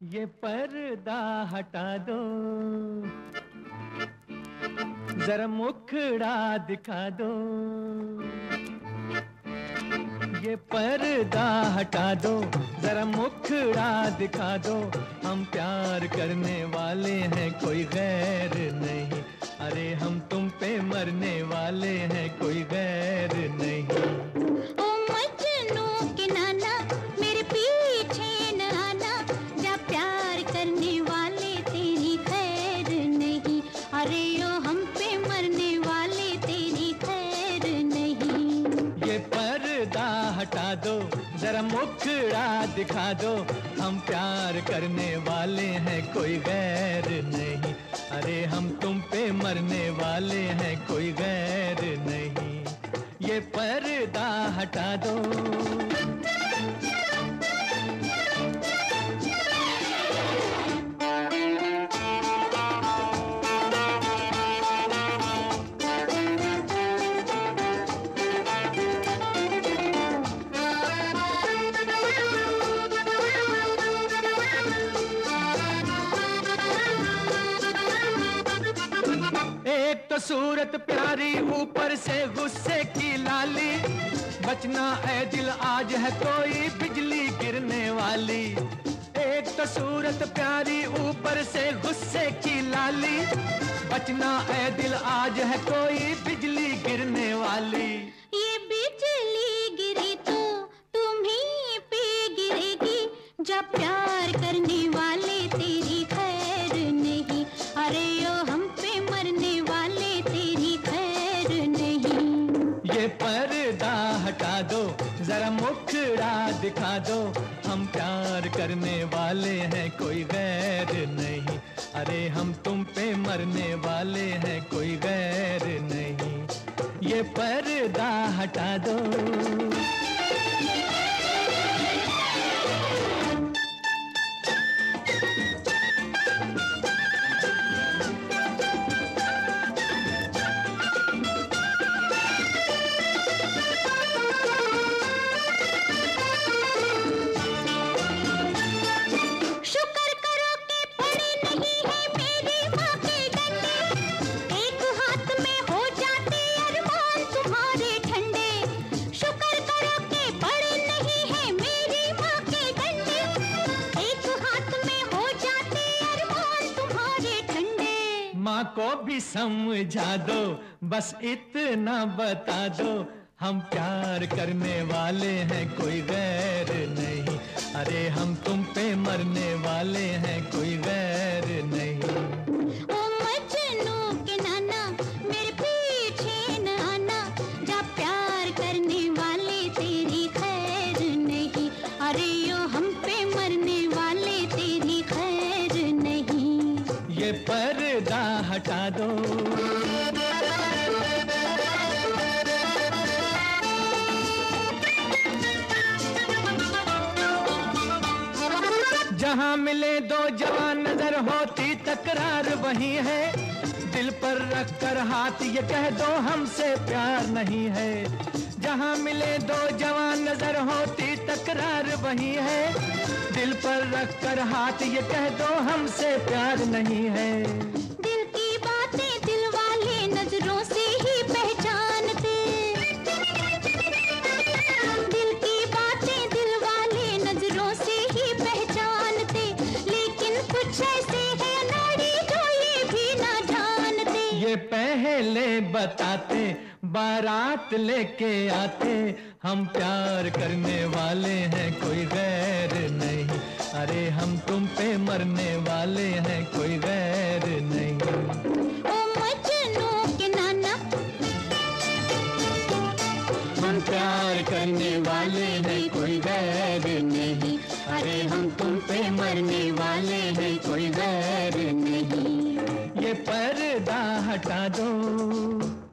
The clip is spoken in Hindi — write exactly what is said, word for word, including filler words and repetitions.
ये पर्दा हटा दो, जरा मुखड़ा दिखा दो। ये पर्दा हटा दो, जरा मुखड़ा दिखा दो। हम प्यार करने वाले हैं, कोई गैर नहीं। अरे हम तुम पे मरने वाले हैं, कोई गैर नहीं। ओ मजनू के नाना, मेरे पीछे न आना। जा प्यार करने वाले तेरी खैर नहीं। अरे ओ हम पे मरने वाले तेरी खैर नहीं। ये पर्दा हटा दो, जरा मुखड़ा दिखा दो। हम प्यार करने वाले हैं, कोई गैर नहीं। अरे हम तुम पे मरने वाले हैं, कोई गैर नहीं। ये पर्दा हटा दो। एक तो सूरत प्यारी, ऊपर से गुस्से की लाली। बचना ऐ दिल, आज है कोई बिजली गिरने वाली। एक तो सूरत प्यारी, ऊपर से गुस्से की लाली। बचना ऐ दिल, आज है कोई बिजली गिरने वाली। ये बिजली गिरी तो तुम्हीं पे गिरेगी। जब प्यार करने वाले तेरी खैर नहीं। अरे ओ हम पे मरने वाले तेरी खैर नहीं। ये पर्दा हटा दो, जरा मुखड़ा दिखा दो। हम प्यार करने वाले हैं, कोई गैर नहीं। अरे हम तुम पे मरने वाले हैं, कोई गैर नहीं। ये पर्दा हटा दो। माँ को भी समझा दो, बस इतना बता दो। हम प्यार करने वाले हैं, कोई गैर नहीं। अरे हम तुम पे मरने वाले हैं, कोई गैर नहीं। ओ मजनू के नाना, मेरे पीछे न आना। जा प्यार करने वाले तेरी खैर नहीं। अरे ओ हम पे मरने वाले तेरी खैर नहीं। ये पर्दा हटा दो। जहां मिले दो जवान, नजर होती तकरार वही है। दिल पर रख कर हाथ ये कह दो, हमसे प्यार नहीं है। जहां मिले दो जवान, नजर होती तकरार वही है। दिल पर रख कर हाथ ये कह दो, हमसे प्यार नहीं है। दिल की बातें दिल वाले नजरों से ही पहचानते। दिल की बातें दिल वाले नजरों से ही पहचानते। लेकिन कुछ ऐसे हैं नाड़ी जो ये भी ना जानते। ये पहले बताते, बारात लेके आते। हम प्यार करने वाले हैं, कोई गैर नहीं। अरे हम तुम पे मरने वाले हैं, कोई गैर नहीं। ओ मजनू के नाना, हम प्यार करने वाले हैं, कोई गैर नहीं। अरे हम तुम पे मरने वाले हैं, कोई गैर नहीं। ये पर्दा हटा दो।